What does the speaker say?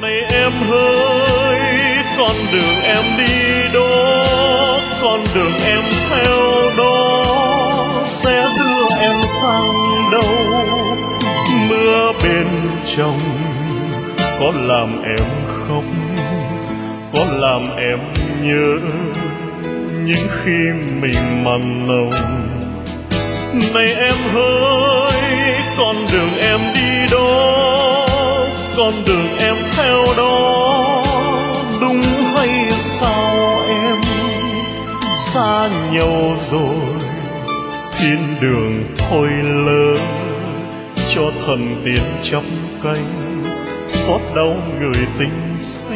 Này em hỡi, con đường em đi đó, con đường em theo đó sẽ đưa em sang đâu. Mưa bên trong có làm em khóc, có làm em nhớ những khi mình mặn nồng. Này em hỡi, con đường em đi đó, con đường em theo đó, đúng hay sao em? Xa nhau rồi, thiên đường thôi lỡ, cho thần tiên chắp cánh xót đau người tình xưa.